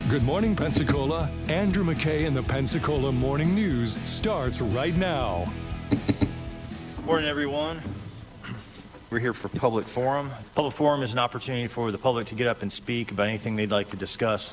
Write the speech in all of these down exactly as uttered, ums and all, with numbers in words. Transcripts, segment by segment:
Good morning, Pensacola. Andrew McKay in the Pensacola Morning News starts right now. Morning, everyone. We're here for Public Forum. Public Forum is an opportunity for the public to get up and speak about anything they'd like to discuss.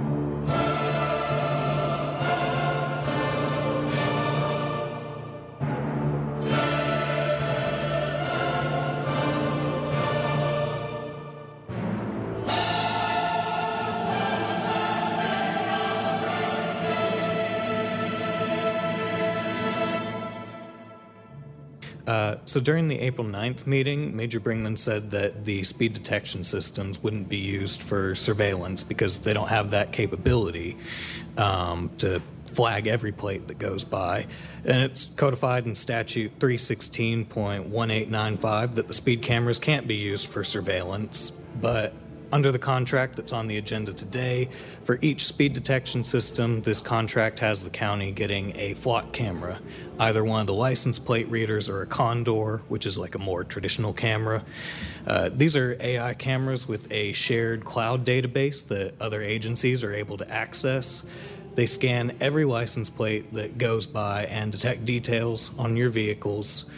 Uh, so during the April ninth meeting, Major Brinkman said that the speed detection systems wouldn't be used for surveillance because they don't have that capability um, to flag every plate that goes by. And it's codified in Statute three sixteen point one eight nine five that the speed cameras can't be used for surveillance, but under the contract that's on the agenda today, for each speed detection system, this contract has the county getting a flock camera, either one of the license plate readers or a Condor, which is like a more traditional camera. Uh, these are A I cameras with a shared cloud database that other agencies are able to access. They scan every license plate that goes by and detect details on your vehicles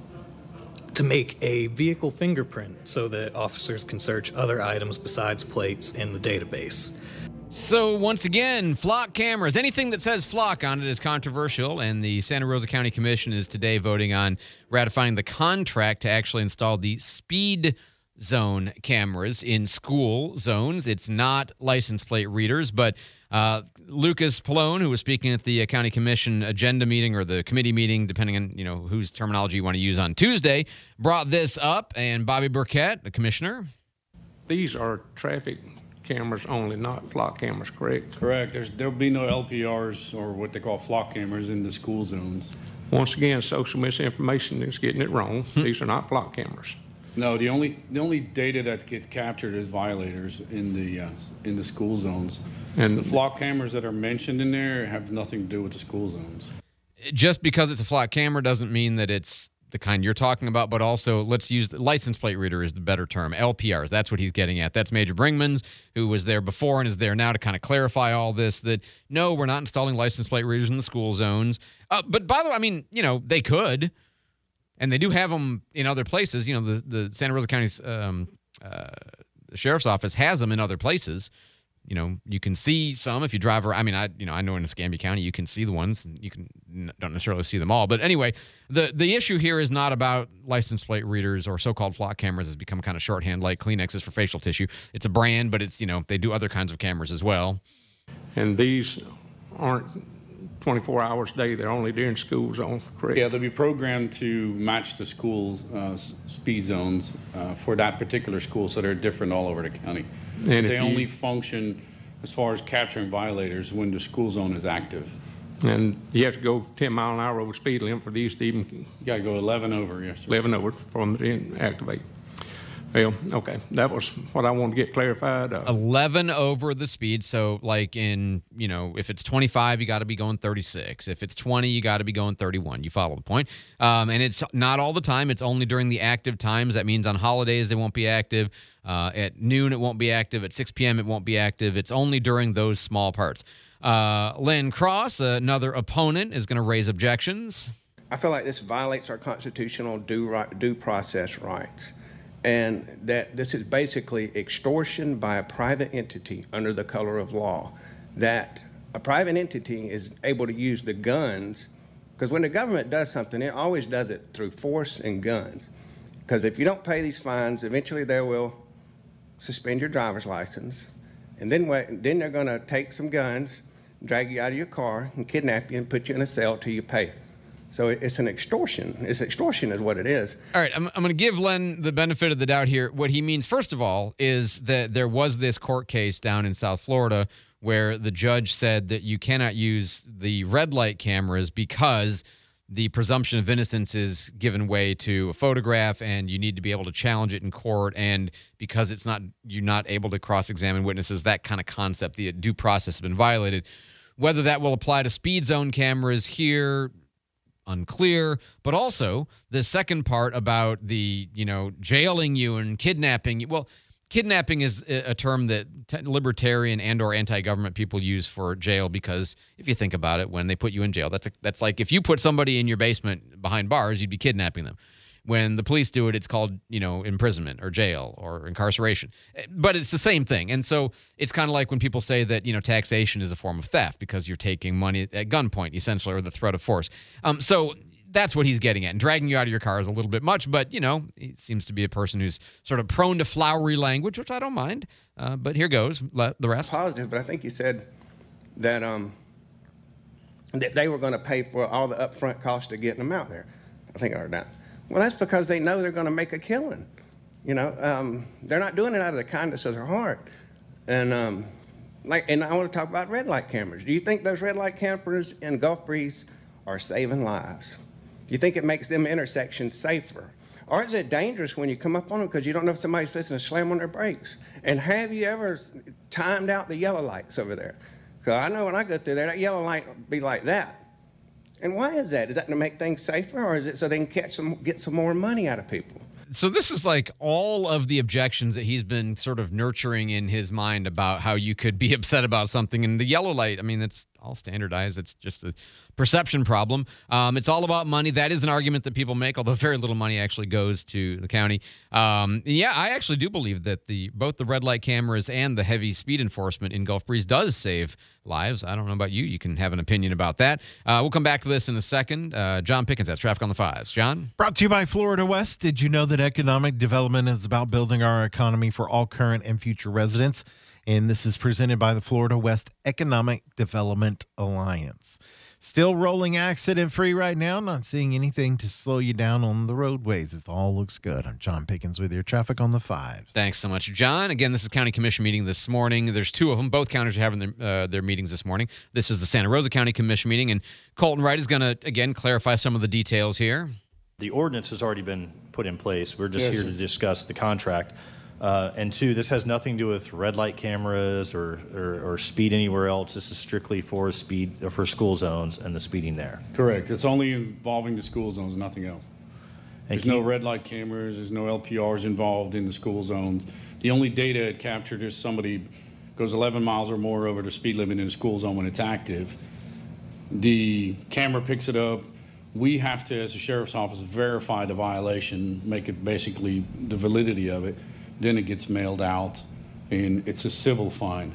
to make a vehicle fingerprint so that officers can search other items besides plates in the database. So once again, flock cameras. Anything that says flock on it is controversial, and the Santa Rosa County Commission is today voting on ratifying the contract to actually install the speed zone cameras in school zones. It's not license plate readers, but uh, Lucas Pallone, who was speaking at the uh, County Commission agenda meeting or the committee meeting, depending on you know whose terminology you want to use on Tuesday, brought this up. And Bobby Burkett, the commissioner. These are traffic cameras only, not flock cameras, correct? Correct. There's, there'll be no L P Rs or what they call flock cameras in the school zones. Once again, social misinformation is getting it wrong. These are not flock cameras. No, the only the only data that gets captured is violators in the uh, in the school zones. And the flock cameras that are mentioned in there have nothing to do with the school zones. Just because it's a flock camera doesn't mean that it's the kind you're talking about, but also let's use the license plate reader is the better term. L P Rs, that's what he's getting at. That's Major Brinkman's, who was there before and is there now to kind of clarify all this, that no, we're not installing license plate readers in the school zones. Uh, but by the way, I mean, you know, they could. And they do have them in other places. You know, the, the Santa Rosa County's um, uh, Sheriff's Office has them in other places. You know, you can see some if you drive around. I mean, I you know I know in Escambia County you can see the ones. You can don't necessarily see them all. But anyway, the the issue here is not about license plate readers or so-called flock cameras. Has become kind of shorthand like Kleenex is for facial tissue. It's a brand, but it's you know they do other kinds of cameras as well. And these aren't twenty-four hours a day. They're only during school zones, correct? Yeah, they'll be programmed to match the school uh, speed zones uh, for that particular school, so they're different all over the county. And they you, only function as far as capturing violators when the school zone is active. And you have to go ten mile an hour over speed limit for these to even. You got to go eleven over, yes, sir. eleven over for them to activate. Well, okay, that was what I wanted to get clarified. Uh, eleven over the speed, so like in, you know, if it's twenty-five, you got to be going thirty-six. If it's twenty, you got to be going thirty-one. You follow the point. Um, and it's not all the time. It's only during the active times. That means on holidays, they won't be active. Uh, at noon, it won't be active. At six p.m., it won't be active. It's only during those small parts. Uh, Lynn Cross, another opponent, is going to raise objections. I feel like this violates our constitutional due, right, due process rights. And that this is basically extortion by a private entity under the color of law, that a private entity is able to use the guns, because when the government does something, it always does it through force and guns. Because if you don't pay these fines, eventually they will suspend your driver's license, and then, then they're going to take some guns, drag you out of your car, and kidnap you and put you in a cell till you pay. So it's an extortion. It's extortion is what it is. All right, I'm, I'm going to give Len the benefit of the doubt here. What he means, first of all, is that there was this court case down in South Florida where the judge said that you cannot use the red light cameras because the presumption of innocence is given way to a photograph and you need to be able to challenge it in court, and because it's not you're not able to cross-examine witnesses, that kind of concept, the due process has been violated. Whether that will apply to speed zone cameras here, unclear, but also the second part about the, you know, jailing you and kidnapping you. Well, kidnapping is a term that t- libertarian and or anti-government people use for jail because if you think about it, when they put you in jail, that's a, that's like if you put somebody in your basement behind bars, you'd be kidnapping them. When the police do it, it's called, you know, imprisonment or jail or incarceration. But it's the same thing. And so it's kind of like when people say that, you know, taxation is a form of theft because you're taking money at gunpoint, essentially, or the threat of force. Um, so that's what he's getting at. And dragging you out of your car is a little bit much, but, you know, he seems to be a person who's sort of prone to flowery language, which I don't mind. Uh, but here goes, Le- the rest. Positive, but I think you said that, um, that they were going to pay for all the upfront cost of getting them out there. I think I heard that. Well, that's because they know they're going to make a killing. You know, um, they're not doing it out of the kindness of their heart. And um, like, and I want to talk about red light cameras. Do you think those red light cameras in Gulf Breeze are saving lives? Do you think it makes them intersections safer? Or is it dangerous when you come up on them because you don't know if somebody's fixing to slam on their brakes? And have you ever timed out the yellow lights over there? Because I know when I go through there, that yellow light will be like that. And why is that? Is that to make things safer, or is it so they can catch some, get some more money out of people? So this is like all of the objections that he's been sort of nurturing in his mind about how you could be upset about something. And the yellow light, I mean, it's all standardized. It's just a perception problem. Um, it's all about money. That is an argument that people make, although very little money actually goes to the county. Um, yeah, I actually do believe that the both the red light cameras and the heavy speed enforcement in Gulf Breeze does save lives. I don't know about you. You can have an opinion about that. Uh, we'll come back to this in a second. Uh, John Pickens has Traffic on the Fives. John? Brought to you by Florida West. Did you know that economic development is about building our economy for all current and future residents? And this is presented by the Florida West Economic Development Alliance. Still rolling accident-free right now. Not seeing anything to slow you down on the roadways. It all looks good. I'm John Pickens with your Traffic on the Fives. Thanks so much, John. Again, this is County Commission meeting this morning. There's two of them. Both counties are having their, uh, their meetings this morning. This is the Santa Rosa County Commission meeting, and Colton Wright is going to, again, clarify some of the details here. The ordinance has already been put in place. We're just Yes. here to discuss the contract. Uh, and two, this has nothing to do with red light cameras or, or, or speed anywhere else. This is strictly for speed for school zones and the speeding there. Correct. It's only involving the school zones, nothing else. And There's can no you- red light cameras, there's no L P Rs involved in the school zones. The only data it captured is somebody goes eleven miles or more over the speed limit in the school zone when it's active. The camera picks it up. We have to, as a sheriff's office, verify the violation, make it basically the validity of it. Then it gets mailed out, and it's a civil fine.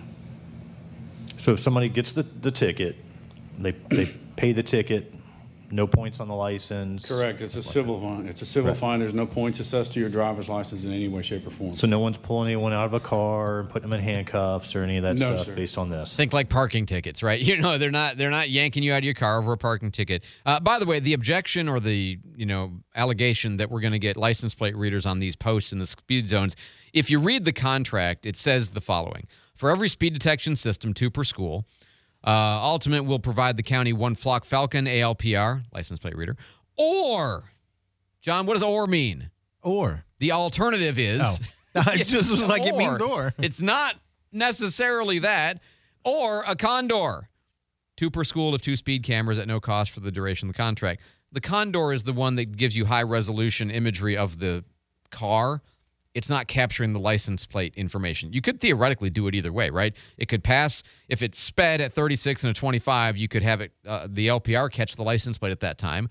So if somebody gets the, the ticket, they they pay the ticket, no points on the license. Correct. It's a civil fine. It's a civil Right. fine. There's no points assessed to your driver's license in any way, shape, or form. So no one's pulling anyone out of a car and putting them in handcuffs or any of that No, stuff sir. based on this. Think like parking tickets, right? You know, they're not they're not yanking you out of your car over a parking ticket. Uh, by the way, the objection or the you know allegation that we're going to get license plate readers on these posts in the speed zones. If you read the contract, it says the following: for every speed detection system, two per school. Uh, Ultimate will provide the county one Flock Falcon A L P R license plate reader, or John, what does "or" mean? Or. The alternative is. Oh. I just was like, it means or. It's not necessarily that. Or a Condor. Two per school of two speed cameras at no cost for the duration of the contract. The Condor is the one that gives you high-resolution imagery of the car. It's not capturing the license plate information. You could theoretically do it either way, right? It could pass. If it's sped at thirty-six and a twenty-five, you could have it uh, the L P R catch the license plate at that time.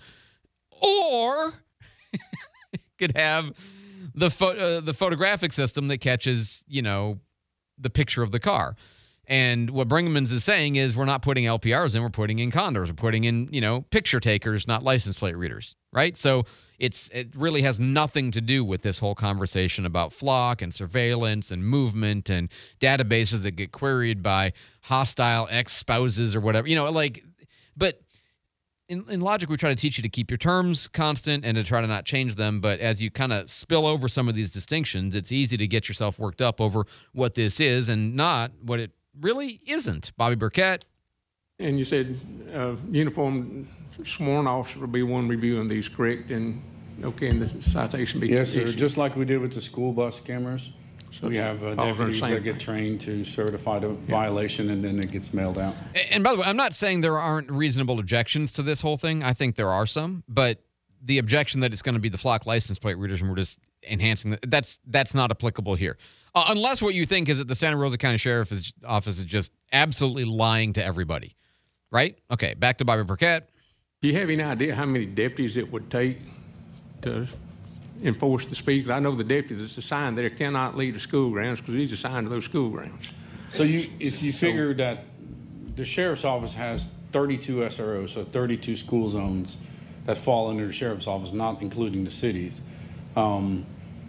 Or it could have the pho- uh, the photographic system that catches, you know, the picture of the car. And what Brinkman's is saying is we're not putting L P Rs in, we're putting in Condors. We're putting in, you know, picture takers, not license plate readers, right? So it's it really has nothing to do with this whole conversation about flock and surveillance and movement and databases that get queried by hostile ex-spouses or whatever. You know, like, but in, in logic, we try to teach you to keep your terms constant and to try to not change them. But as you kind of spill over some of these distinctions, it's easy to get yourself worked up over what this is and not what it really isn't. Bobby Burkett. And you said uh, uniformed sworn officer will be one reviewing these, correct? And, okay, and the citation be Yes, sir. issued. Just like we did with the school bus cameras. So We it's have uh, all the deputies same that get thing. trained to certify the violation, and then it gets mailed out. And by the way, I'm not saying there aren't reasonable objections to this whole thing. I think there are some, but the objection that it's going to be the flock license plate readers and we're just enhancing that, that's that's not applicable here. Uh, unless what you think is that the Santa Rosa County Sheriff's Office is just absolutely lying to everybody. Right? Okay, back to Bobby Burkett. Do you have any idea how many deputies it would take to enforce the speed? I know the deputy that's assigned there cannot leave the school grounds because he's assigned to those school grounds. So you, if you figure that the sheriff's office has thirty-two S R Os, so thirty-two school zones that fall under the sheriff's office, not including the cities. Um,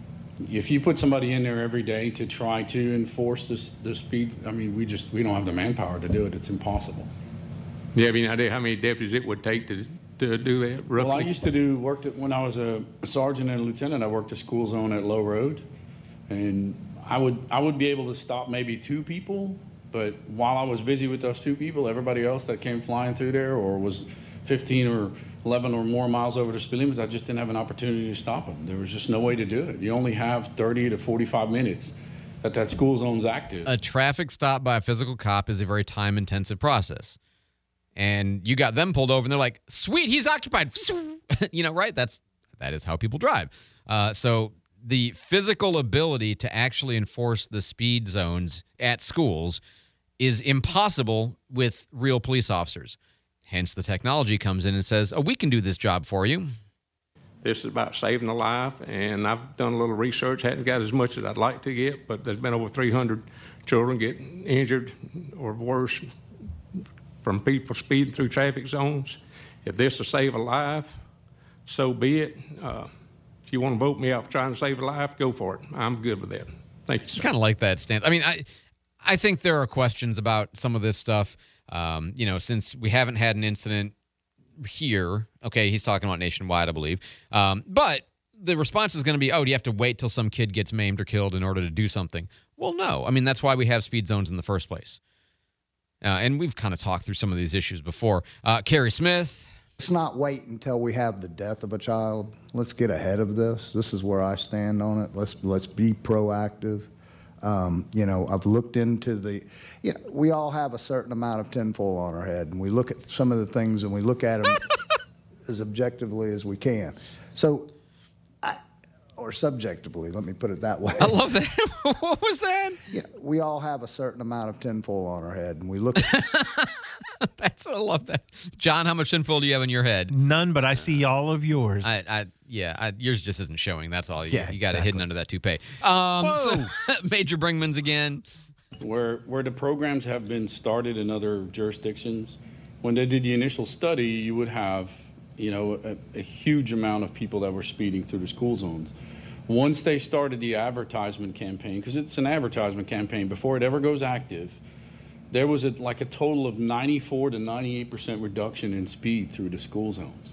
if you put somebody in there every day to try to enforce this, the speed, I mean, we just, we don't have the manpower to do it. It's impossible. Do you have any idea how many deputies it would take to, to do that, roughly? Well, I used to do, worked at, when I was a sergeant and a lieutenant, I worked a school zone at Low Road. And I would, I would be able to stop maybe two people, but while I was busy with those two people, everybody else that came flying through there or was fifteen or eleven or more miles over the speed limit, I just didn't have an opportunity to stop them. There was just no way to do it. You only have thirty to forty-five minutes that that school zone's active. A traffic stop by a physical cop is a very time-intensive process. And you got them pulled over, and they're like, sweet, he's occupied. You know, right? That's that is how people drive. Uh, so the physical ability to actually enforce the speed zones at schools is impossible with real police officers. Hence, the technology comes in and says, oh, we can do this job for you. This is about saving a life, and I've done a little research. Hadn't got as much as I'd like to get, but there's been over three hundred children getting injured or worse from people speeding through traffic zones. If this will save a life, so be it. Uh, if you want to vote me out for trying to save a life, go for it. I'm good with that. Thank you, sir. I kind of like that stance. I mean, I, I think there are questions about some of this stuff. Um, you know, since we haven't had an incident here, okay, he's talking about nationwide, I believe. Um, but the response is going to be, oh, do you have to wait till some kid gets maimed or killed in order to do something? Well, no. I mean, that's why we have speed zones in the first place. Uh, and we've kind of talked through some of these issues before. Uh, Carrie Smith. Let's not wait until we have the death of a child. Let's get ahead of this. This is where I stand on it. Let's let's be proactive. Um, you know, I've looked into the, you know, we all have a certain amount of tinfoil on our head, and we look at some of the things and we look at them as objectively as we can. So, I, or subjectively, let me put it that way. I love that. What was that? Yeah, we all have a certain amount of tinfoil on our head, and we look at That's, I love that. John, how much tinfoil do you have in your head? None, but I see all of yours. I, I yeah, I, yours just isn't showing. That's all. You, Yeah, you got it exactly. hidden under that toupee. Um, so, Major Brinkman's again. Where where the programs have been started in other jurisdictions, when they did the initial study, you would have, you know, a, a huge amount of people that were speeding through the school zones. Once they started the advertisement campaign, because it's an advertisement campaign, before it ever goes active, there was a, like a total of ninety-four to ninety-eight percent reduction in speed through the school zones.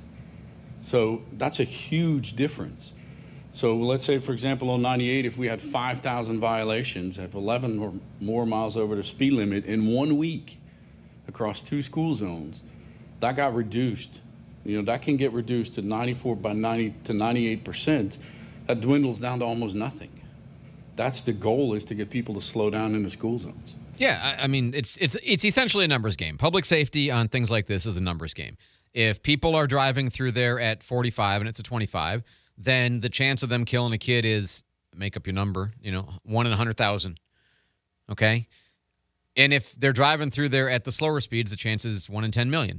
So that's a huge difference. So let's say, for example, on ninety-eight, if we had five thousand violations of eleven or more miles over the speed limit in one week across two school zones, that got reduced. You know, that can get reduced to ninety-four by ninety to ninety-eight percent. That dwindles down to almost nothing. That's the goal, is to get people to slow down in the school zones. Yeah, I, I mean, it's it's it's essentially a numbers game. Public safety on things like this is a numbers game. If people are driving through there at forty-five and it's a twenty-five, then the chance of them killing a kid is, make up your number, you know, one in a hundred thousand. Okay? And if they're driving through there at the slower speeds, the chance is one in ten million.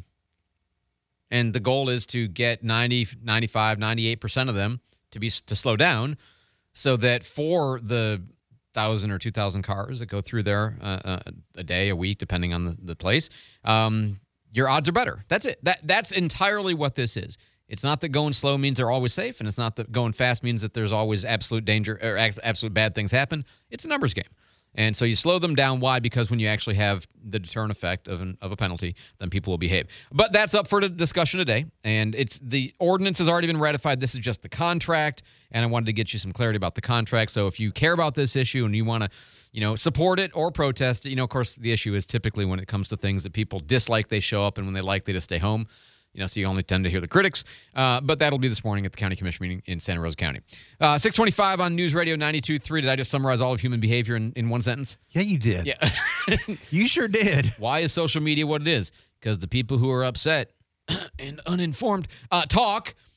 And the goal is to get ninety, ninety-five, ninety-eight percent of them to be to slow down, so that for the thousand or two thousand cars that go through there uh, uh, a day, a week, depending on the, the place, um, your odds are better. That's it. That that's entirely what this is. It's not that going slow means they're always safe, and it's not that going fast means that there's always absolute danger or absolute bad things happen. It's a numbers game. And so you slow them down. Why? Because when you actually have the deterrent effect of, an, of a penalty, then people will behave. But that's up for the discussion today. And it's the ordinance has already been ratified. This is just the contract. And I wanted to get you some clarity about the contract. So if you care about this issue and you want to, you know, support it or protest it, you know, of course, the issue is typically when it comes to things that people dislike, they show up, and when they like, they just stay home. You know, so you only tend to hear the critics. Uh, but that'll be this morning at the County Commission meeting in Santa Rosa County. Uh, six twenty-five on News Radio ninety-two point three. Did I just summarize all of human behavior in, in one sentence? Yeah, you did. Yeah. You sure did. Why is social media what it is? Because the people who are upset and uninformed uh, talk,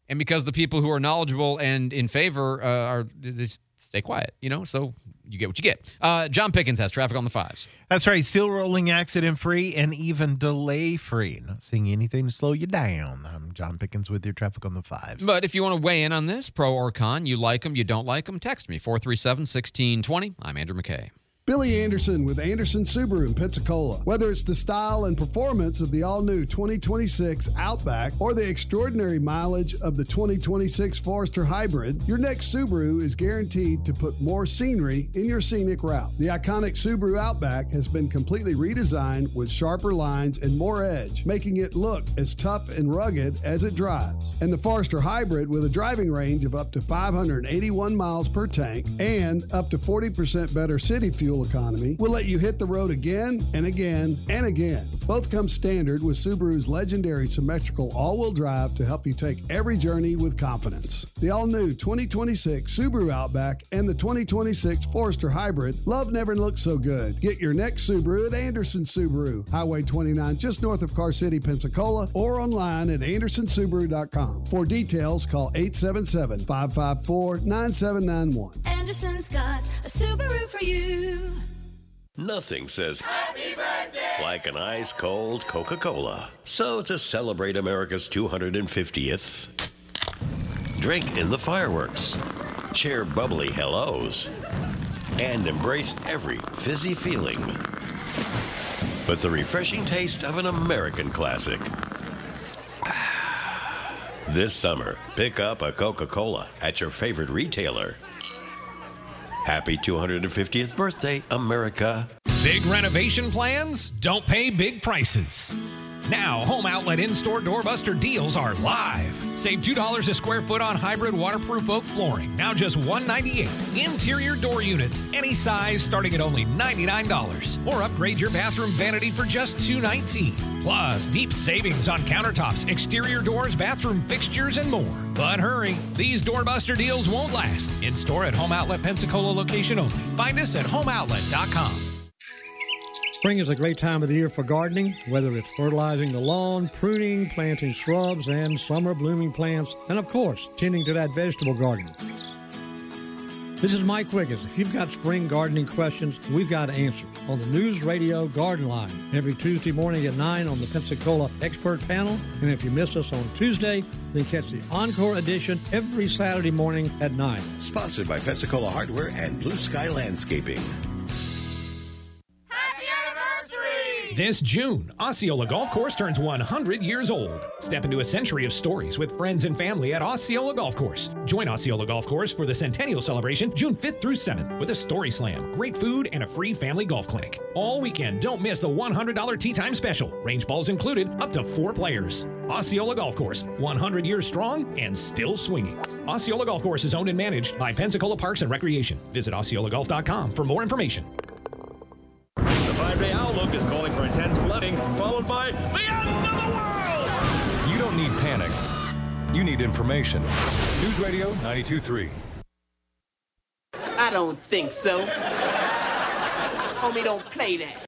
And because the people who are knowledgeable and in favor uh, are they just stay quiet, you know, so you get what you get. Uh, John Pickens has traffic on the fives. That's right. Still rolling accident-free and even delay-free. Not seeing anything to slow you down. I'm John Pickens with your traffic on the fives. But if you want to weigh in on this, pro or con, you like them, you don't like them, text me, four three seven, one six two zero. I'm Andrew McKay. Billy Anderson with Anderson Subaru in Pensacola. Whether it's the style and performance of the all-new twenty twenty-six Outback or the extraordinary mileage of the twenty twenty-six Forester Hybrid, your next Subaru is guaranteed to put more scenery in your scenic route. The iconic Subaru Outback has been completely redesigned with sharper lines and more edge, making it look as tough and rugged as it drives. And the Forester Hybrid, with a driving range of up to five hundred eighty-one miles per tank and up to forty percent better city fuel economy, will let you hit the road again and again and again. Both come standard with Subaru's legendary symmetrical all-wheel drive to help you take every journey with confidence. The all-new twenty twenty-six Subaru Outback and the twenty twenty-six Forester Hybrid, love never looked so good. Get your next Subaru at Anderson Subaru, Highway twenty-nine, just north of Car City, Pensacola, or online at anderson subaru dot com. For details, call eight seven seven, five five four, nine seven nine one. Anderson's got a Subaru for you. Nothing says happy birthday like an ice-cold Coca-Cola. So to celebrate America's two hundred fiftieth, drink in the fireworks, share bubbly hellos, and embrace every fizzy feeling with the refreshing taste of an American classic. This summer, pick up a Coca-Cola at your favorite retailer. Happy two hundred fiftieth birthday, America. Big renovation plans? Don't pay big prices. Now, Home Outlet in-store doorbuster deals are live. Save two dollars a square foot on hybrid waterproof oak flooring. Now just one hundred ninety-eight dollars. Interior door units, any size, starting at only ninety-nine dollars. Or upgrade your bathroom vanity for just two hundred nineteen dollars. Plus, deep savings on countertops, exterior doors, bathroom fixtures, and more. But hurry, these doorbuster deals won't last. In-store at Home Outlet Pensacola location only. Find us at home outlet dot com. Spring is a great time of the year for gardening, whether it's fertilizing the lawn, pruning, planting shrubs and summer blooming plants, and of course, tending to that vegetable garden. This is Mike Wiggins. If you've got spring gardening questions, we've got answers on the News Radio Garden Line every Tuesday morning at nine on the Pensacola Expert Panel. And if you miss us on Tuesday, then catch the Encore edition every Saturday morning at nine. Sponsored by Pensacola Hardware and Blue Sky Landscaping. This June, Osceola Golf Course turns one hundred years old. Step into a century of stories with friends and family at Osceola Golf Course. Join Osceola Golf Course for the Centennial Celebration June fifth through seventh with a story slam, great food, and a free family golf clinic. All weekend, don't miss the one hundred dollars tee time special. Range balls included, up to four players. Osceola Golf Course, one hundred years strong and still swinging. Osceola Golf Course is owned and managed by Pensacola Parks and Recreation. Visit osceola golf dot com for more information. The five-day outlook is calling for intense flooding, followed by the end of the world! You don't need panic. You need information. News Radio ninety-two point three. I don't think so. Homie, don't play that.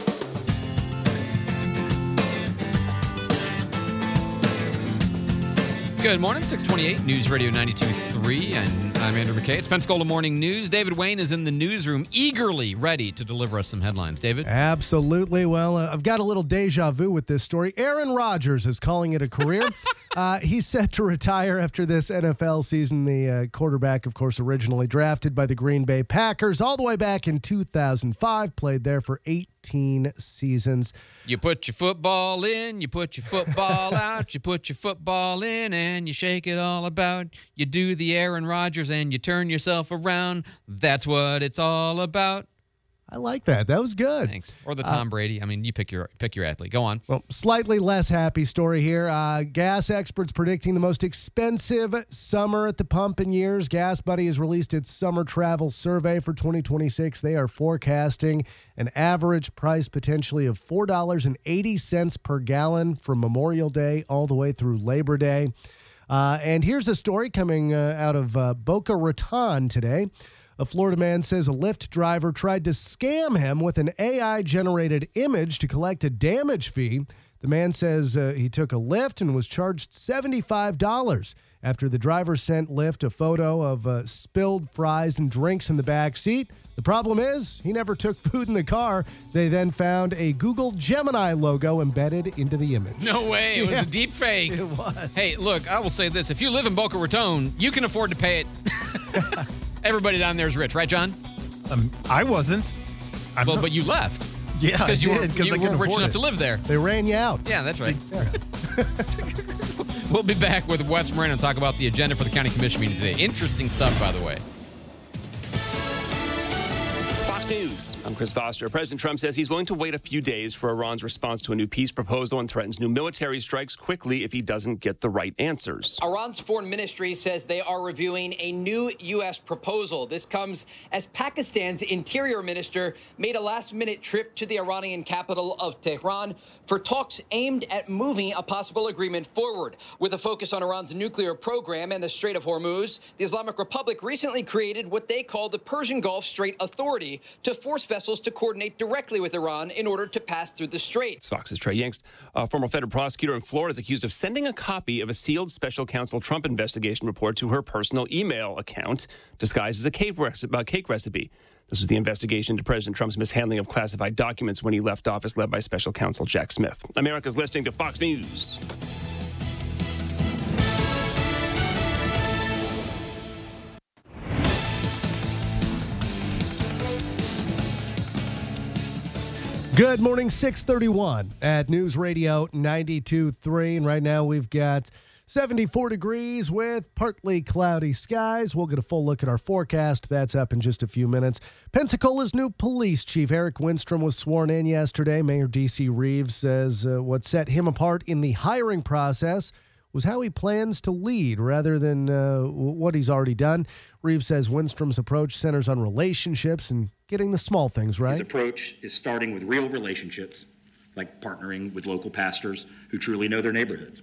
Good morning, six twenty-eight, News Radio ninety-two point three, and I'm Andrew McKay. It's Pensacola Morning News. David Wayne is in the newsroom, eagerly ready to deliver us some headlines. David? Absolutely. Well, uh, I've got a little deja vu with this story. Aaron Rodgers is calling it a career. uh, he's set to retire after this N F L season. The uh, quarterback, of course, originally drafted by the Green Bay Packers all the way back in two thousand five, played there for eighteen seasons. You put your football in, you put your football out, you put your football in, and you shake it all about. You do the Aaron Rodgers and you turn yourself around. That's what it's all about. I like that. That was good. Thanks. Or the Tom uh, Brady. I mean, you pick your pick your athlete. Go on. Well, slightly less happy story here. Uh, gas experts predicting the most expensive summer at the pump in years. Gas Buddy has released its summer travel survey for twenty twenty-six. They are forecasting an average price potentially of four dollars and eighty cents per gallon from Memorial Day all the way through Labor Day. Uh, and here's a story coming uh, out of uh, Boca Raton today. A Florida man says a Lyft driver tried to scam him with an A I-generated image to collect a damage fee. The man says uh, he took a Lyft and was charged seventy-five dollars. after the driver sent Lyft a photo of uh, spilled fries and drinks in the back seat. The problem is he never took food in the car. They then found a Google Gemini logo embedded into the image. No way. It was Yeah. a deep fake. It was. Hey, look, I will say this. If you live in Boca Raton, you can afford to pay it. Everybody down there is rich, right, John? Um, I wasn't. I'm well, not- but you left. Yeah, I Because you, did, were, 'cause you I couldn't weren't rich afford enough it. to live there. They ran you out. Yeah, that's right. We'll be back with Wes Moran and talk about the agenda for the county commission meeting today. Interesting stuff, by the way. Fox News. I'm Chris Foster. President Trump says he's willing to wait a few days for Iran's response to a new peace proposal and threatens new military strikes quickly if he doesn't get the right answers. Iran's foreign ministry says they are reviewing a new U S proposal. This comes as Pakistan's interior minister made a last-minute trip to the Iranian capital of Tehran for talks aimed at moving a possible agreement forward. With a focus on Iran's nuclear program and the Strait of Hormuz, the Islamic Republic recently created what they call the Persian Gulf Strait Authority to force vessels to coordinate directly with Iran in order to pass through the strait. It's Fox's Trey Yingst. A former federal prosecutor in Florida is accused of sending a copy of a sealed special counsel Trump investigation report to her personal email account, disguised as a cake, rec- uh, cake recipe. This was the investigation into President Trump's mishandling of classified documents when he left office, led by special counsel Jack Smith. America's listening to Fox News. Good morning, six thirty-one at News Radio ninety-two point three. And right now we've got seventy-four degrees with partly cloudy skies. We'll get a full look at our forecast. That's up in just a few minutes. Pensacola's new police chief, Eric Winstrom, was sworn in yesterday. Mayor D C. Reeves says uh, what set him apart in the hiring process was how he plans to lead rather than uh, what he's already done. Reeves says Winstrom's approach centers on relationships and getting the small things right. His approach is starting with real relationships, like partnering with local pastors who truly know their neighborhoods.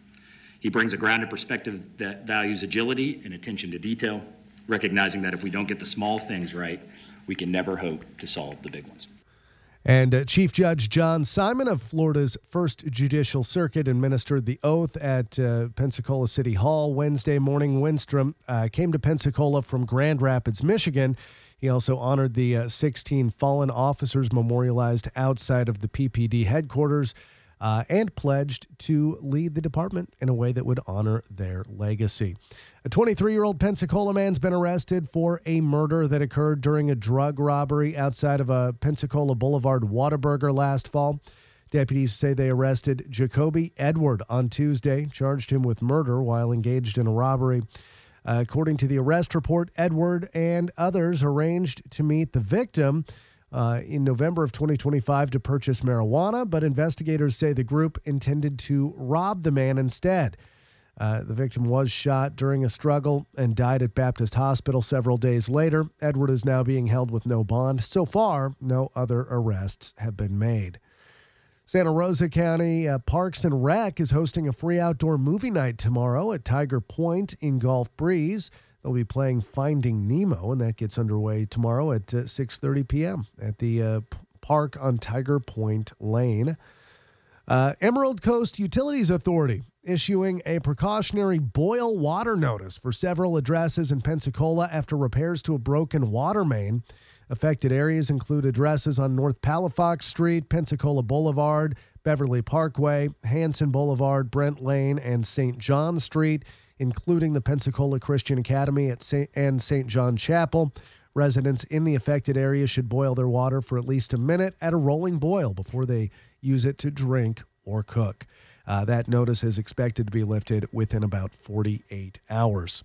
He brings a grounded perspective that values agility and attention to detail, recognizing that if we don't get the small things right, we can never hope to solve the big ones. And uh, Chief Judge John Simon of Florida's First Judicial Circuit administered the oath at uh, Pensacola City Hall Wednesday morning. Winstrom uh, came to Pensacola from Grand Rapids, Michigan. He also honored the uh, sixteen fallen officers memorialized outside of the P P D headquarters uh, and pledged to lead the department in a way that would honor their legacy. A twenty-three-year-old Pensacola man's been arrested for a murder that occurred during a drug robbery outside of a Pensacola Boulevard Whataburger last fall. Deputies say they arrested Jacoby Edward on Tuesday, charged him with murder while engaged in a robbery. Uh, according to the arrest report, Edward and others arranged to meet the victim uh, in November of twenty twenty-five to purchase marijuana, but investigators say the group intended to rob the man instead. Uh, the victim was shot during a struggle and died at Baptist Hospital several days later. Edward is now being held with no bond. So far, no other arrests have been made. Santa Rosa County uh, Parks and Rec is hosting a free outdoor movie night tomorrow at Tiger Point in Gulf Breeze. They'll be playing Finding Nemo, and that gets underway tomorrow at uh, six thirty p.m. at the uh, p- park on Tiger Point Lane. Uh, Emerald Coast Utilities Authority issuing a precautionary boil water notice for several addresses in Pensacola after repairs to a broken water main. Affected areas include addresses on North Palafox Street, Pensacola Boulevard, Beverly Parkway, Hanson Boulevard, Brent Lane, and Saint John Street, including the Pensacola Christian Academy at Saint and Saint John Chapel. Residents in the affected area should boil their water for at least a minute at a rolling boil before they use it to drink or cook. Uh, that notice is expected to be lifted within about forty-eight hours.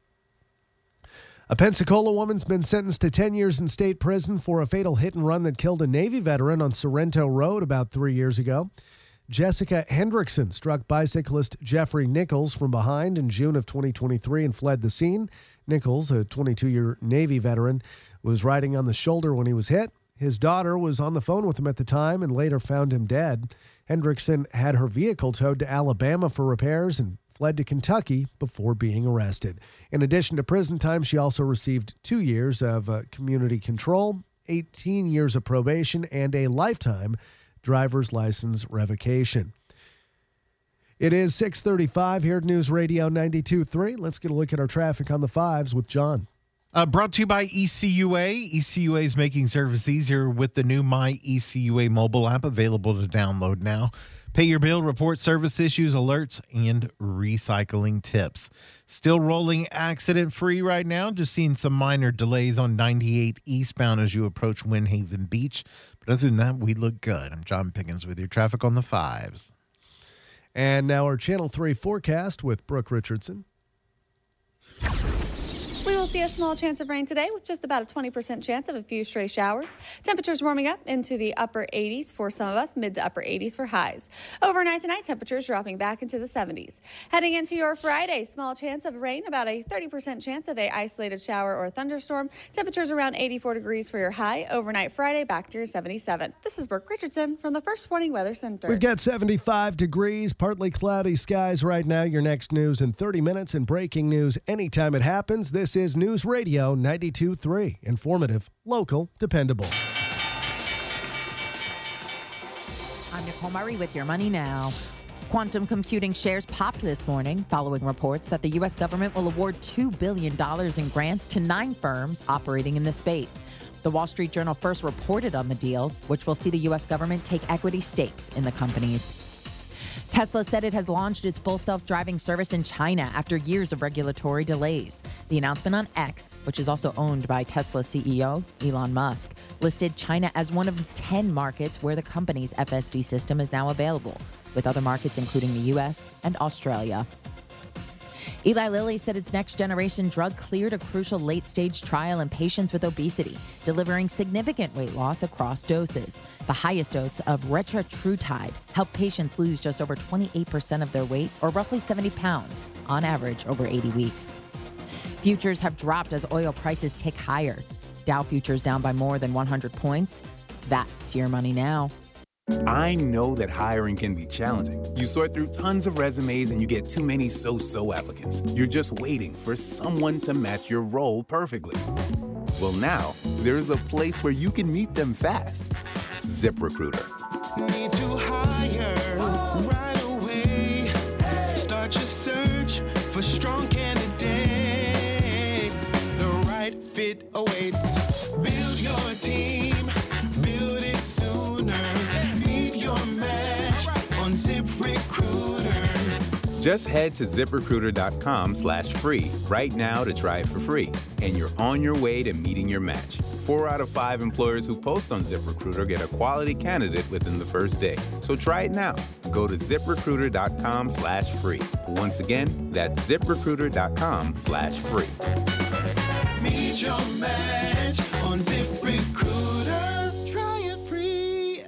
A Pensacola woman's been sentenced to ten years in state prison for a fatal hit and run that killed a Navy veteran on Sorrento Road about three years ago. Jessica Hendrickson struck bicyclist Jeffrey Nichols from behind in June of twenty twenty-three and fled the scene. Nichols, a twenty-two-year Navy veteran, was riding on the shoulder when he was hit. His daughter was on the phone with him at the time and later found him dead. Hendrickson had her vehicle towed to Alabama for repairs and fled to Kentucky before being arrested. In addition to prison time, she also received two years of uh, community control, eighteen years of probation, and a lifetime driver's license revocation. It is six thirty-five here at News Radio ninety-two point three. Let's get a look at our traffic on the fives with John. Uh, brought to you by E C U A. E C U A is making service easier with the new My E C U A mobile app available to download now. Pay your bill, report service issues, alerts, and recycling tips. Still rolling accident-free right now. Just seeing some minor delays on ninety-eight eastbound as you approach Windhaven Beach. But other than that, we look good. I'm John Pickens with your traffic on the fives. And now our Channel three forecast with Brooke Richardson. We will see a small chance of rain today with just about a twenty percent chance of a few stray showers. Temperatures warming up into the upper eighties for some of us, mid to upper eighties for highs. Overnight tonight, temperatures dropping back into the seventies. Heading into your Friday, small chance of rain, about a thirty percent chance of a isolated shower or thunderstorm. Temperatures around eighty-four degrees for your high. Overnight Friday, back to your seventy-seven. This is Brooke Richardson from the First Warning Weather Center. We've got seventy-five degrees, partly cloudy skies right now. Your next news in thirty minutes and breaking news anytime it happens. This is News Radio ninety-two point three. Informative, local, dependable. I'm Nicole Murray with your Money Now. Quantum computing shares popped this morning following reports that the U S government will award two billion dollars in grants to nine firms operating in the space. The Wall Street Journal first reported on the deals, which will see the U S government take equity stakes in the companies. Tesla said it has launched its full self-driving service in China after years of regulatory delays. The announcement on X, which is also owned by Tesla C E O Elon Musk, listed China as one of ten markets where the company's F S D system is now available, with other markets including the U S and Australia. Eli Lilly said its next-generation drug cleared a crucial late-stage trial in patients with obesity, delivering significant weight loss across doses. The highest dose of retatrutide helped patients lose just over twenty-eight percent of their weight, or roughly seventy pounds, on average over eighty weeks. Futures have dropped as oil prices tick higher. Dow futures down by more than one hundred points. That's your Money Now. I know that hiring can be challenging. You sort through tons of resumes and you get too many so-so applicants. You're just waiting for someone to match your role perfectly. Well, now, there's a place where you can meet them fast. ZipRecruiter. Need to hire right away. Start your search for strong candidates. The right fit awaits. Build your team. Build it sooner. Meet your match on ZipRecruiter. Just head to ZipRecruiter.com slash free right now to try it for free. And you're on your way to meeting your match. Four out of five employers who post on ZipRecruiter get a quality candidate within the first day. So try it now. Go to ZipRecruiter.com slash free. Once again, that's ZipRecruiter.com slash free. Meet your match on ZipRecruiter. Try it free.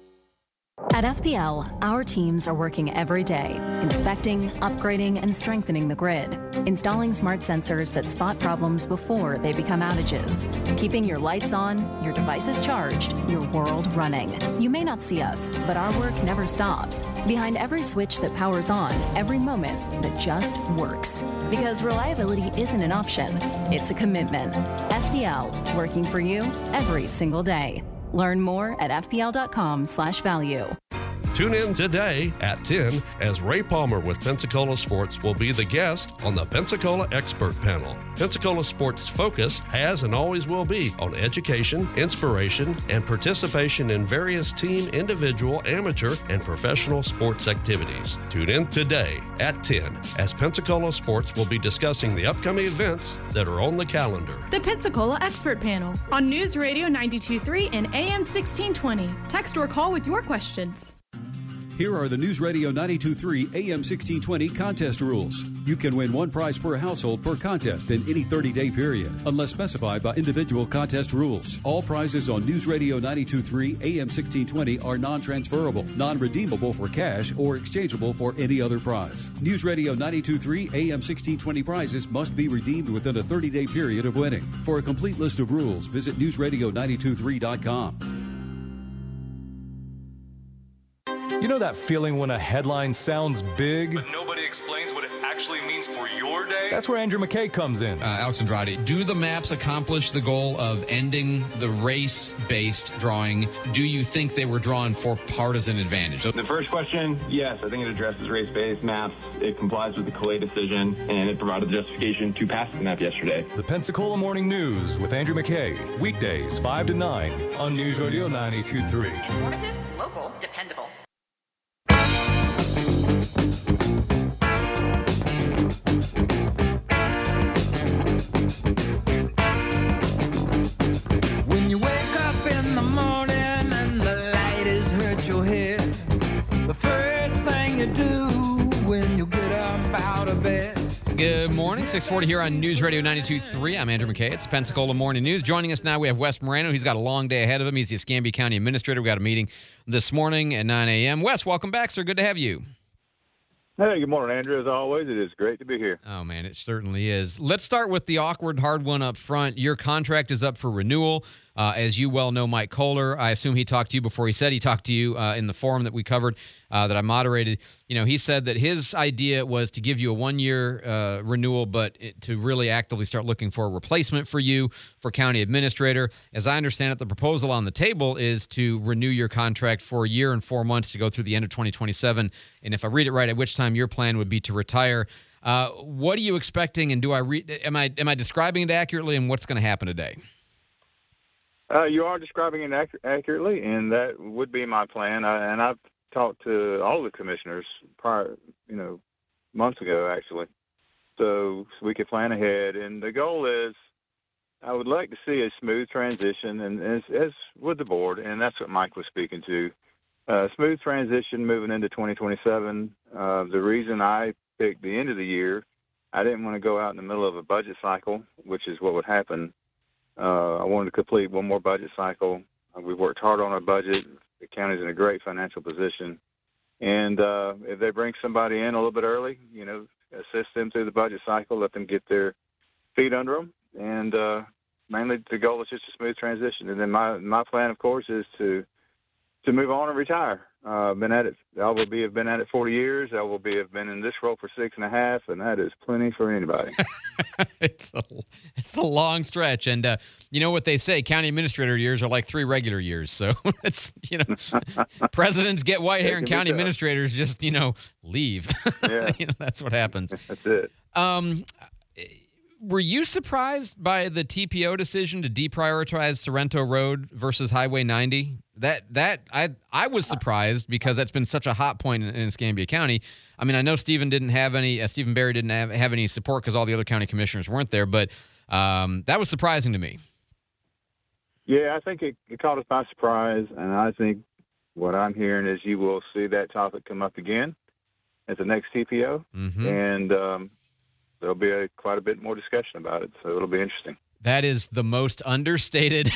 At F P L, our teams are working every day, inspecting, upgrading, and strengthening the grid, installing smart sensors that spot problems before they become outages, keeping your lights on, your devices charged, your world running. You may not see us, but our work never stops. Behind every switch that powers on, every moment that just works. Because reliability isn't an option, it's a commitment. F P L, working for you every single day. Learn more at fpl.com slash value. Tune in today at ten as Ray Palmer with Pensacola Sports will be the guest on the Pensacola Expert Panel. Pensacola Sports' focus has and always will be on education, inspiration, and participation in various team, individual, amateur, and professional sports activities. Tune in today at ten as Pensacola Sports will be discussing the upcoming events that are on the calendar. The Pensacola Expert Panel on News Radio ninety-two point three and A M sixteen twenty. Text or call with your questions. Here are the News Radio ninety-two point three A M sixteen twenty contest rules. You can win one prize per household per contest in any thirty-day period, unless specified by individual contest rules. All prizes on News Radio ninety-two point three A M sixteen twenty are non-transferable, non-redeemable for cash, or exchangeable for any other prize. News Radio ninety-two point three A M sixteen twenty prizes must be redeemed within a thirty-day period of winning. For a complete list of rules, visit news radio ninety-two point three dot com. You know that feeling when a headline sounds big, But nobody explains what it actually means for your day? that's where Andrew McKay comes in. Uh, Alex Andrade, do the maps accomplish the goal of ending the race-based drawing? Do you think they were drawn for partisan advantage? The first question, yes, I think it addresses race-based maps. It complies with the Calais decision, and it provided justification to pass the map yesterday. The Pensacola Morning News with Andrew McKay. Weekdays, five to nine on News Radio ninety-two point three. Informative, local, dependable. When you wake up in the morning and the light has hurt your head, the first thing you do when you get up out of bed. Good morning, six forty here on News Radio ninety-two point three. I'm Andrew McKay. It's Pensacola Morning News. Joining us now, we have Wes Moreno. He's got a long day ahead of him. He's the Escambia County Administrator. We got a meeting this morning at nine a.m. Wes, welcome back, sir. Good to have you. Hey, good morning, Andrew. As always, it is great to be here. Oh, man, it certainly is. Let's start with the awkward, hard one up front. Your contract is up for renewal. Uh, as you well know, Mike Kohler, I assume he talked to you before he said he talked to you uh, in the forum that we covered, uh, that I moderated. You know, he said that his idea was to give you a one-year uh, renewal, but it, to really actively start looking for a replacement for you for county administrator. As I understand it, the proposal on the table is to renew your contract for a year and four months to go through the end of twenty twenty-seven. And if I read it right, at which time your plan would be to retire. Uh, what are you expecting, and do I re- am I am I describing it accurately, and what's going to happen today? Uh, you are describing it ac- accurately, and that would be my plan. I, and I've talked to all the commissioners prior, you know, months ago, actually, so, so we could plan ahead. And the goal is, I would like to see a smooth transition, and as, as with the board, and that's what Mike was speaking to, uh, smooth transition moving into twenty twenty-seven. Uh, the reason I picked the end of the year, I didn't want to go out in the middle of a budget cycle, which is what would happen. Uh, I wanted to complete one more budget cycle. Uh, we worked hard on our budget. The county's in a great financial position. And uh, if they bring somebody in a little bit early, you know, assist them through the budget cycle, let them get their feet under them. And uh, mainly the goal is just a smooth transition. And then my, my plan, of course, is to to move on and retire. Uh, been at it. I will be have been at it forty years. I will be have been in this role for six and a half, and that is plenty for anybody. it's a it's a long stretch, and uh, you know what they say: county administrator years are like three regular years. So it's you know, presidents get white hair, and county tough. administrators just you know leave. Yeah, you know that's what happens. That's it. Um, were you surprised by the T P O decision to deprioritize Sorrento Road versus Highway ninety? That that I I was surprised because that's been such a hot point in, in Escambia County. I mean, I know Stephen didn't have any, uh, Stephen Barry didn't have, have any support because all the other county commissioners weren't there, but um, that was surprising to me. Yeah, I think it, it caught us by surprise, and I think what I'm hearing is you will see that topic come up again at the next T P O, mm-hmm. and um, there'll be a, quite a bit more discussion about it, so it'll be interesting. That is the most understated.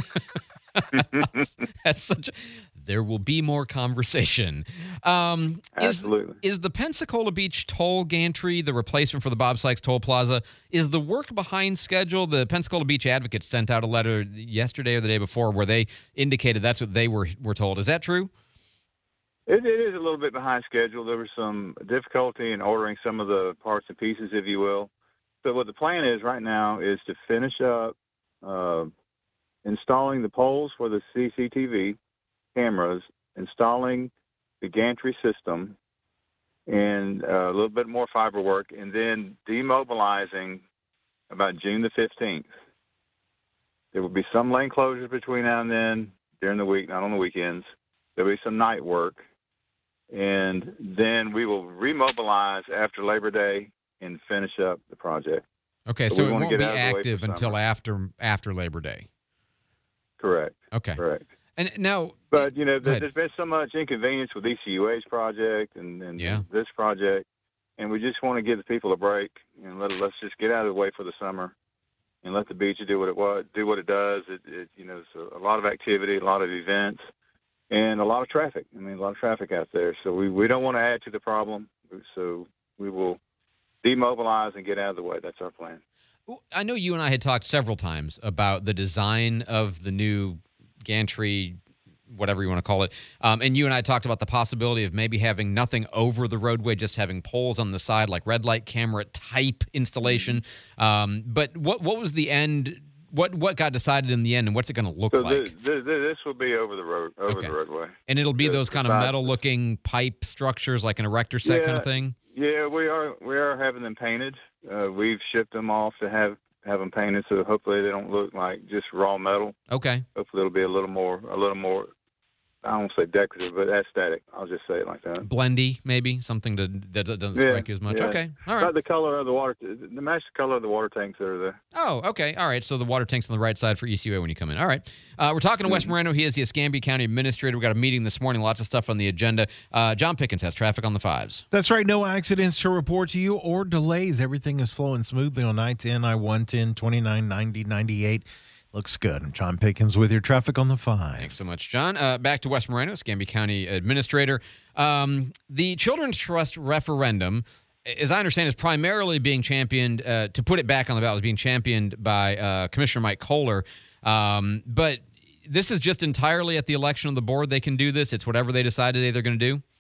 that's, that's such a, there will be more conversation. Um, Absolutely. Is, is the Pensacola Beach toll gantry the replacement for the Bob Sykes Toll Plaza? Is the work behind schedule? The Pensacola Beach Advocates sent out a letter yesterday or the day before where they indicated that's what they were, were told. Is that true? It, it is a little bit behind schedule. There was some difficulty in ordering some of the parts and pieces, if you will. So what the plan is right now is to finish up uh, installing the poles for the C C T V cameras, installing the gantry system, and uh, a little bit more fiber work, and then demobilizing about June the fifteenth. There will be some lane closures between now and then during the week, not on the weekends. There'll be some night work, and then we will remobilize after Labor Day and finish up the project. Okay, so, so it won't be active until after after Labor Day. Correct. Okay. Correct. And now, but you know, there, there's been so much inconvenience with E C U A's project and, and yeah. this project, and we just want to give the people a break and let let's just get out of the way for the summer, and let the beach do what it was, do what it does. It, it you know, it's a lot of activity, a lot of events, and a lot of traffic. I mean, a lot of traffic out there. So we, we don't want to add to the problem. So we will demobilize and get out of the way. That's our plan. I know you and I had talked several times about the design of the new gantry whatever you want to call it. Um, and you and I talked about the possibility of maybe having nothing over the roadway, just having poles on the side, like red light camera type installation. Um, but what what was the end? What what got decided in the end, and what's it going to look So like? this, this, this will be over the road, over Okay. the roadway. And it'll be The- those kind of the- metal-looking pipe structures, like an erector set kind of thing. Yeah, we are we are having them painted. Uh, we've shipped them off to have have them painted, so hopefully they don't look like just raw metal. Okay. Hopefully it'll be a little more a little more. I don't say decorative, but aesthetic. I'll just say it like that. Blendy, maybe something to, that doesn't Yeah, strike you as much. yeah. Okay, all right. About the color of the water, the match the color of the water tanks that are there. Oh, okay. All right. So the water tank's on the right side for E C U A when you come in. All right. Uh, we're talking to Wes Moreno. He is the Escambia County Administrator. We've got a meeting this morning. Lots of stuff on the agenda. Uh, John Pickens has traffic on the fives. That's right. No accidents to report to you or delays. Everything is flowing smoothly on I ten, I one ten, twenty-nine, ninety, ninety-eight. Looks good. I'm John Pickens with your traffic on the five. Thanks so much, John. Uh, back to Wes Moreno, Escambia County Administrator. Um, the Children's Trust referendum, as I understand, is primarily being championed, uh, to put it back on the ballot, is being championed by uh, Commissioner Mike Kohler. Um, but this is just entirely at the election of the board. They can do this. It's whatever they decide today they're going to do.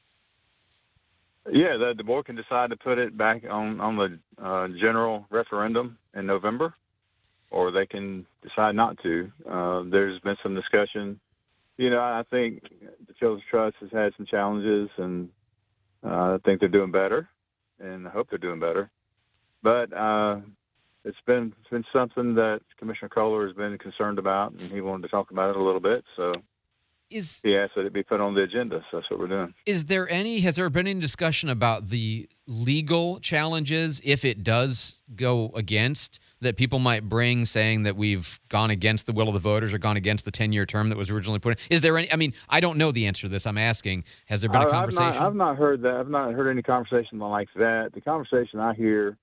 Yeah, the, the board can decide to put it back on on the uh, general referendum in November, or they can decide not to. Uh, there's been some discussion. You know, I think the Children's Trust has had some challenges, and uh, I think they're doing better, and I hope they're doing better. But uh, it's been it's been something that Commissioner Kohler has been concerned about, and he wanted to talk about it a little bit. So is he asked that it be put on the agenda. So that's what we're doing. Is there any, has there been any discussion about the legal challenges if it does go against, that people might bring, saying that we've gone against the will of the voters or gone against the ten-year term that was originally put in? Is there any, I mean, I don't know the answer to this. I'm asking, has there been a I- conversation? I've not, I've not heard that. I've not heard any conversation like that. The conversation I hear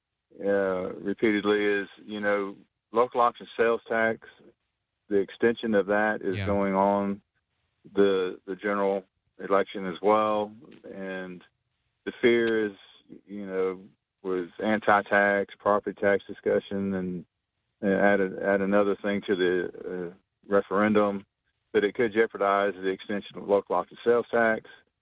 uh, repeatedly is, you know, local option sales tax. The extension of that is Yeah. going on the the general election as well, and the fear is, you know, was anti-tax, property tax discussion, and, and add a, add another thing to the uh, referendum, that it could jeopardize the extension of local option sales tax.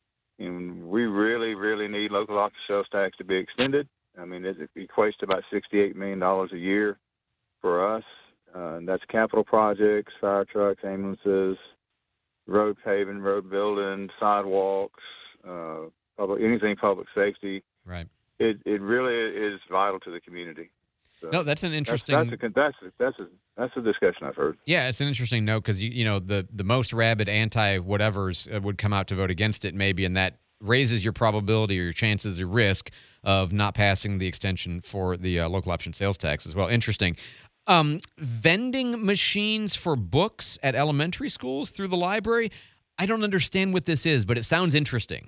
And we really, really need local option sales tax to be extended. I mean, it, it equates to about sixty-eight million dollars a year for us. Uh, and that's capital projects, fire trucks, ambulances, road paving, road building, sidewalks, uh, public, anything public safety. Right. It it really is vital to the community. So No, that's an interesting- That's that's a, that's a, that's a, that's a discussion I've heard. Yeah, it's an interesting note because, you, you know, the, the most rabid anti-whatevers uh, would come out to vote against it maybe, and that raises your probability or your chances or risk of not passing the extension for the uh, local option sales tax as well. Interesting. Um, vending machines for books at elementary schools through the library. I don't understand what this is, but it sounds interesting.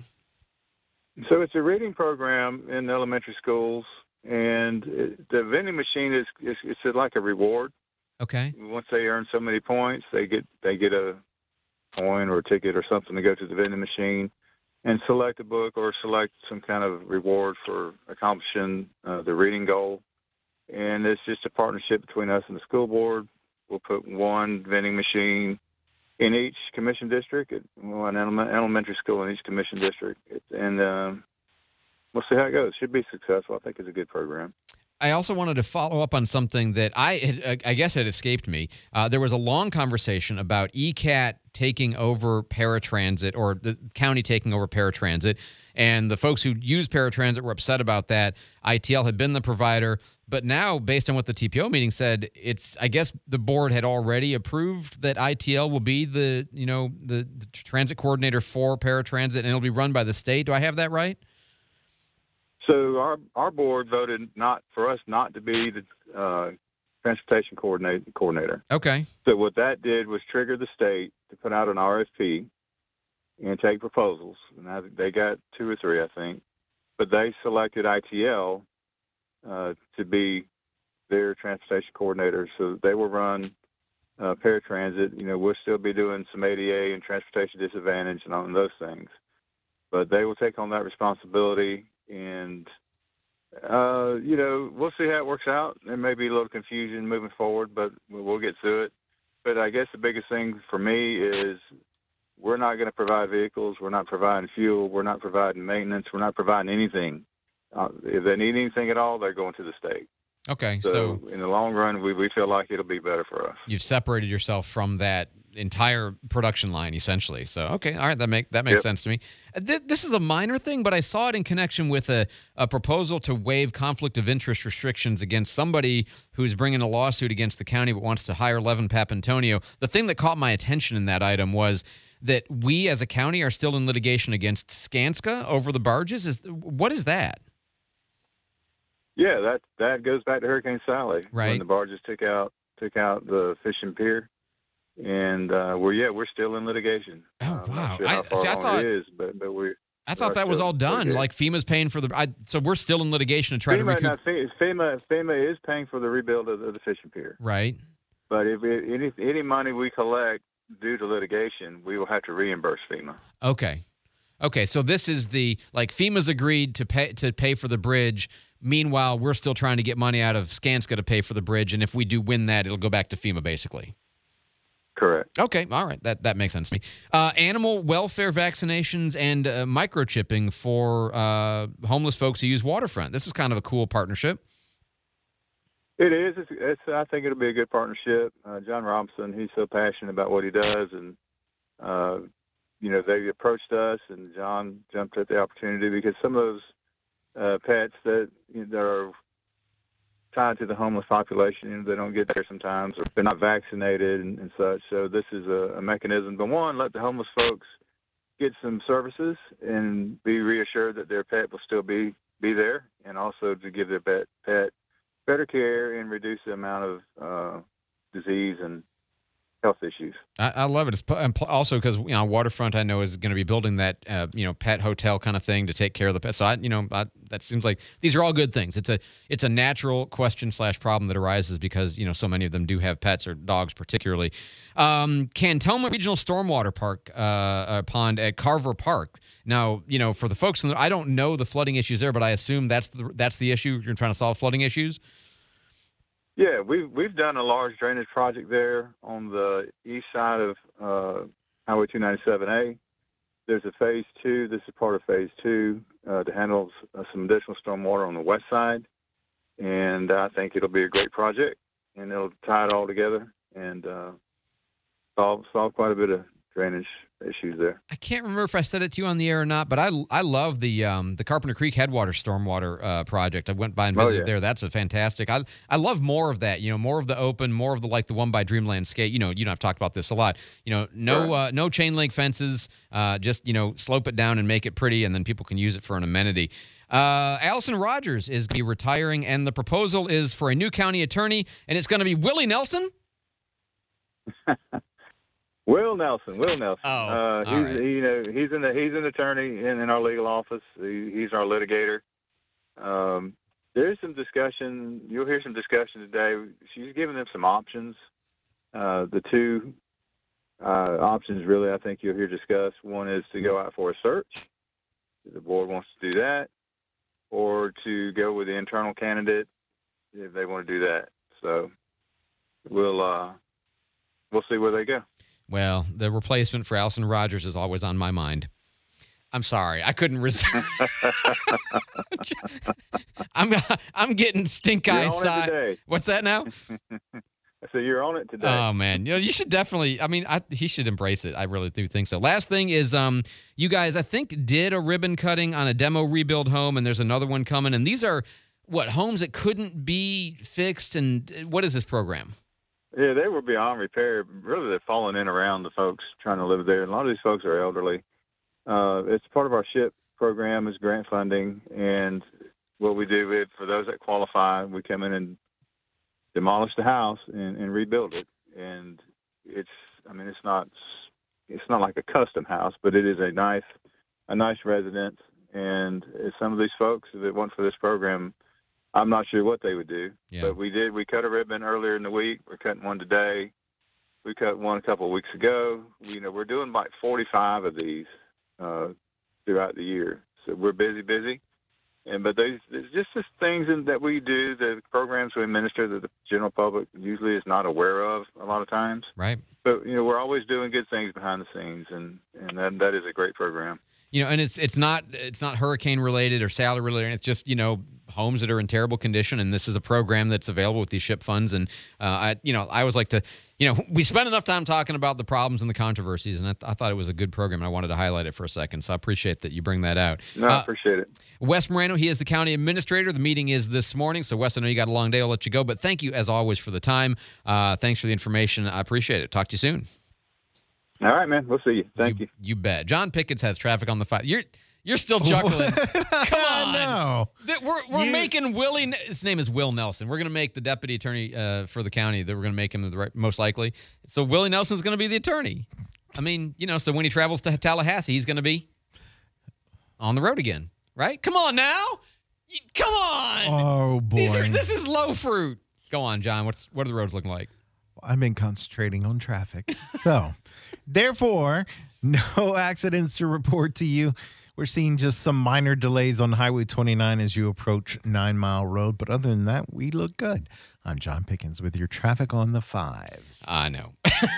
So it's a reading program in elementary schools, and it, the vending machine is, is it's like a reward. Okay. Once they earn so many points, they get they get a coin or a ticket or something to go to the vending machine and select a book or select some kind of reward for accomplishing uh, the reading goal. And it's just a partnership between us and the school board. We'll put one vending machine in each commission district, at one element, elementary school in each commission district, and um, we'll see how it goes. Should be successful. I think it's a good program. I also wanted to follow up on something that I had, I guess had escaped me. Uh, there was a long conversation about E C A T taking over paratransit, or the county taking over paratransit, and the folks who use paratransit were upset about that. I T L had been the provider, but now, based on what the T P O meeting said, it's, I guess the board had already approved that I T L will be the, you know, the, the transit coordinator for paratransit, and it'll be run by the state. Do I have that right? So our our board voted not for us not to be the uh, transportation coordinate, coordinator. Okay. So what that did was trigger the state to put out an R F P and take proposals. And I, they got two or three, I think. But they selected I T L uh, to be their transportation coordinator. So they will run uh, paratransit. You know, we'll still be doing some A D A and transportation disadvantage and on those things. But they will take on that responsibility. And, uh, you know, we'll see how it works out. There may be a little confusion moving forward, but we'll get through it. But I guess the biggest thing for me is we're not going to provide vehicles. We're not providing fuel. We're not providing maintenance. We're not providing anything. Uh, if they need anything at all, they're going to the state. Okay, So, so in the long run, we, we feel like it'll be better for us. you've separated yourself from that entire production line, essentially. So, okay, all right, that make that makes Yep. sense to me. Uh, th- this is a minor thing, but I saw it in connection with a, a proposal to waive conflict of interest restrictions against somebody who's bringing a lawsuit against the county but wants to hire Levin Papantonio. The thing that caught my attention in that item was that we, as a county, are still in litigation against Skanska over the barges. Is what is that? Yeah, that that goes back to Hurricane Sally, Right. when the barges took out took out the fishing pier, and uh, we're yeah we're still in litigation. Oh I'm wow! not sure how I, far see, I along thought it is, but but we. I thought that was all done. Like FEMA's paying for the. I, so we're still in litigation to try to FEMA, recoup. now, Fe- FEMA FEMA is paying for the rebuild of the, of the fishing pier, Right. but if it, any any money we collect due to litigation, we will have to reimburse FEMA. Okay. Okay. So this is the like FEMA's agreed to pay to pay for the bridge. Meanwhile, we're still trying to get money out of Skanska to pay for the bridge, and if we do win that, it'll go back to FEMA, basically. Correct. Okay. All right. That that makes sense to me. Uh, animal welfare vaccinations and uh, microchipping for uh, homeless folks who use waterfront. This is kind of a cool partnership. It is. It's, it's. I think it'll be a good partnership. Uh, John Robinson, he's so passionate about what he does, and uh, you know, they approached us, and John jumped at the opportunity because some of those uh, pets that you know, that are tied to the homeless population, you know, they don't get there sometimes, or they're not vaccinated and, and such. So this is a, a mechanism. But one, let the homeless folks get some services and be reassured that their pet will still be be there, and also to give their pet pet better care and reduce the amount of uh, disease and health issues. I, I love it. It's pu- and pl- also because you know Waterfront, I know is going to be building that uh, you know pet hotel kind of thing to take care of the pets. So I, you know, I, that seems like these are all good things. It's a it's a natural question slash problem that arises because you know so many of them do have pets or dogs, particularly. Um, Cantoma Regional Stormwater Park uh, uh, Pond at Carver Park. Now, you know, for the folks in the, I don't know the flooding issues there, but I assume that's the that's the issue. You're trying to solve flooding issues. Yeah, we've we've done a large drainage project there on the east side of uh, Highway two ninety-seven A. There's a phase two. This is part of phase two uh, to handle uh, some additional stormwater on the west side, and I think it'll be a great project, and it'll tie it all together and uh, solve solve quite a bit of drainage issues there. I can't remember if I said it to you on the air or not, but I I love the um, the Carpenter Creek Headwater Stormwater uh, project. I went by and Oh, visited yeah. there. That's a fantastic. I I love more of that. You know, more of the open, more of the like the one by Dreamland Skate. You know, you know I've talked about this a lot. You know, no uh, no chain link fences. Uh, just you know slope it down and make it pretty, and then people can use it for an amenity. Uh, Allison Rogers is going to be retiring, and the proposal is for a new county attorney, and it's going to be Willie Nelson. Will Nelson, Will Nelson. Oh, uh, he's all right. you know he's in the he's an attorney in, in our legal office. He, he's our litigator. Um, there's some discussion. You'll hear some discussion today. She's giving them some options. Uh, the two uh, options, really, I think you'll hear discussed. One is to go out for a search. If the board wants to do that, or to go with the internal candidate if they want to do that. So we'll uh, we'll see where they go. Well, the replacement for Allison Rogers is always on my mind. I'm sorry, I couldn't resist. I'm I'm getting stink eye You're on it side. today. What's that now? So you're on it today. Oh man, you know you should definitely. I mean, I, he should embrace it. I really do think so. Last thing is, um, you guys, I think did a ribbon cutting on a demo rebuild home, and there's another one coming. And these are what homes that couldn't be fixed. And what is this program? Yeah, they were beyond repair. Really, they're falling in around the folks trying to live there. And a lot of these folks are elderly. Uh, it's part of our SHIP program is grant funding. And what we do is for those that qualify, we come in and demolish the house and, and rebuild it. And it's, I mean, it's not, it's not like a custom house, but it is a nice, a nice residence. And some of these folks, if it weren't for this program, I'm not sure what they would do, Yeah. but we did. We cut a ribbon earlier in the week. We're cutting one today. We cut one a couple of weeks ago. You know, we're doing like forty-five of these uh, throughout the year. So we're busy, busy, And but there's, there's just just things in, that we do, the programs we administer that the general public usually is not aware of a lot of times. Right. But you know, we're always doing good things behind the scenes, and and that that is a great program. You know, and it's it's not it's not hurricane related or salary related. It's just, you know, homes that are in terrible condition, and this is a program that's available with these SHIP funds. And uh, I, you know, I always like to, you know, we spend enough time talking about the problems and the controversies, and I, th- I thought it was a good program, and I wanted to highlight it for a second. So I appreciate that you bring that out. No, I uh, appreciate it. Wes Moreno, he is the county administrator. The meeting is this morning. So, Wes, I know you got a long day. I'll let you go, but thank you as always for the time. Uh, thanks for the information. I appreciate it. Talk to you soon. All right, man. We'll see you. Thank you. You, you bet. John Pickens has traffic on the five. You're you're still chuckling. Come on. No. That we're we're You- making Willie. His name is Will Nelson. We're going to make the deputy attorney uh, for the county. That we're going to make him the right, most likely. So Willie Nelson's going to be the attorney. I mean, you know, so when he travels to Tallahassee, he's going to be on the road again, right? Come on now. You- Come on. Oh, boy. These are, this is low fruit. Go on, John. What's what are the roads looking like? I've been concentrating on traffic. So, therefore, no accidents to report to you. We're seeing just some minor delays on Highway twenty-nine as you approach Nine Mile Road. But other than that, we look good. I'm John Pickens with your traffic on the fives. I know.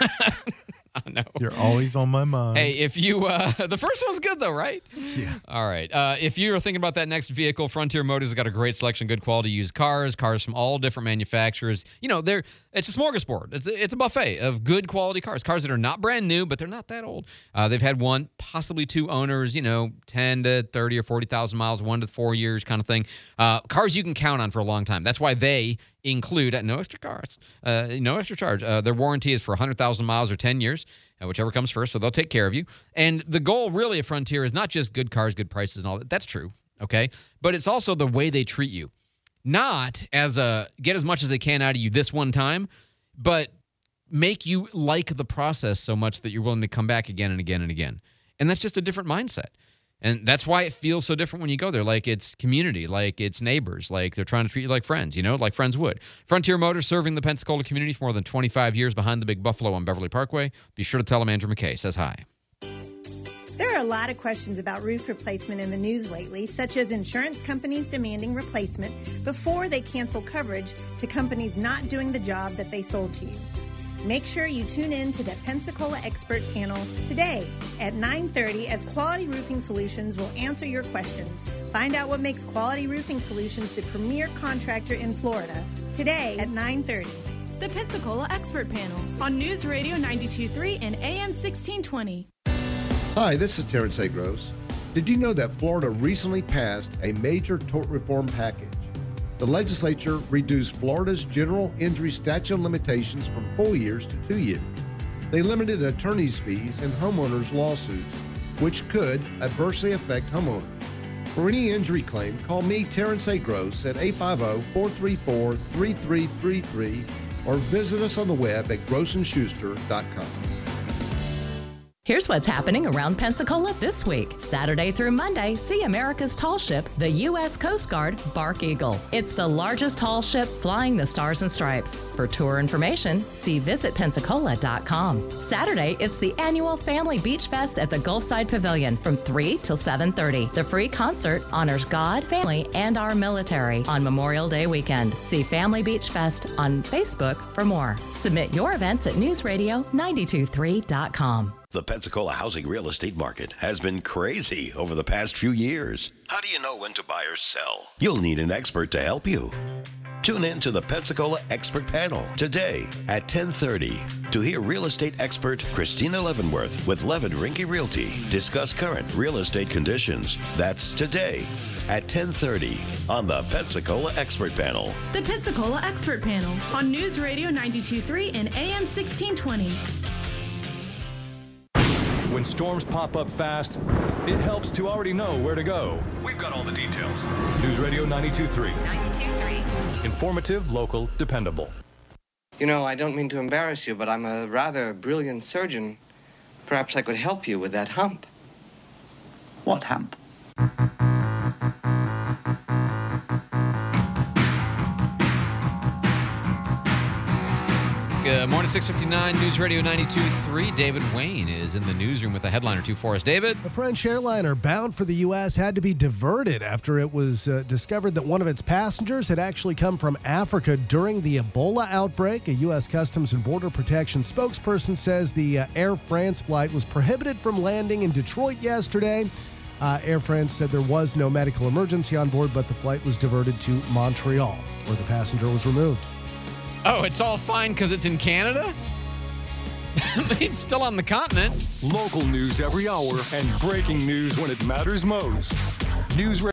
I know. You're always on my mind. Hey, if you, uh, the first one's good though, right? Yeah. All right. Uh, if you're thinking about that next vehicle, Frontier Motors has got a great selection, good quality used cars, cars from all different manufacturers. You know, they're it's a smorgasbord. It's a, it's a buffet of good quality cars, cars that are not brand new, but they're not that old. Uh, they've had one, possibly two owners. You know, ten to thirty or forty thousand miles, one to four years, kind of thing. Uh, cars you can count on for a long time. That's why they include at no extra cost, uh, no extra charge. Uh, their warranty is for one hundred thousand miles or ten years, uh, whichever comes first. So they'll take care of you. And the goal really of Frontier is not just good cars, good prices and all that. That's true. Okay. But it's also the way they treat you, not as a get as much as they can out of you this one time, but make you like the process so much that you're willing to come back again and again and again. And that's just a different mindset. And that's why it feels so different when you go there. Like it's community, like it's neighbors, like they're trying to treat you like friends, you know, like friends would. Frontier Motors serving the Pensacola community for more than twenty-five years behind the Big Buffalo on Beverly Parkway. Be sure to tell them Andrew McKay says hi. There are a lot of questions about roof replacement in the news lately, such as insurance companies demanding replacement before they cancel coverage to companies not doing the job that they sold to you. Make sure you tune in to the Pensacola Expert Panel today at nine thirty as Quality Roofing Solutions will answer your questions. Find out what makes Quality Roofing Solutions the premier contractor in Florida today at nine thirty. The Pensacola Expert Panel on News Radio ninety-two point three and A M sixteen twenty. Hi, this is Terrence A. Gross. Did you know that Florida recently passed a major tort reform package? The legislature reduced Florida's general injury statute of limitations from four years to two years. They limited attorney's fees in homeowners' lawsuits, which could adversely affect homeowners. For any injury claim, call me, Terrence A. Gross, at eight five zero, four three four, three three three three or visit us on the web at gross and schuster dot com. Here's what's happening around Pensacola this week. Saturday through Monday, see America's tall ship, the U S Coast Guard Bark Eagle. It's the largest tall ship flying the Stars and Stripes. For tour information, see visit pensacola dot com. Saturday, it's the annual Family Beach Fest at the Gulfside Pavilion from three till seven thirty. The free concert honors God, family, and our military on Memorial Day weekend. See Family Beach Fest on Facebook for more. Submit your events at news radio nine two three dot com. The Pensacola housing real estate market has been crazy over the past few years. How do you know when to buy or sell? You'll need an expert to help you. Tune in to the Pensacola Expert Panel today at ten thirty to hear real estate expert Christina Leavenworth with Levin Rinke Realty discuss current real estate conditions. That's today at ten thirty on the Pensacola Expert Panel. The Pensacola Expert Panel on News Radio ninety-two point three and A M sixteen twenty. When storms pop up fast, it helps to already know where to go. We've got all the details. News Radio ninety-two point three. ninety-two point three. Informative, local, dependable. You know, I don't mean to embarrass you, but I'm a rather brilliant surgeon. Perhaps I could help you with that hump. What hump? Good morning, six fifty-nine News Radio ninety-two point three. David Wayne is in the newsroom with a headline or two for us. David? A French airliner bound for the U S had to be diverted after it was uh, discovered that one of its passengers had actually come from Africa during the Ebola outbreak. A U S Customs and Border Protection spokesperson says the uh, Air France flight was prohibited from landing in Detroit yesterday. Uh, Air France said there was no medical emergency on board, but the flight was diverted to Montreal, where the passenger was removed. Oh, it's all fine because it's in Canada? It's still on the continent. Local news every hour and breaking news when it matters most. News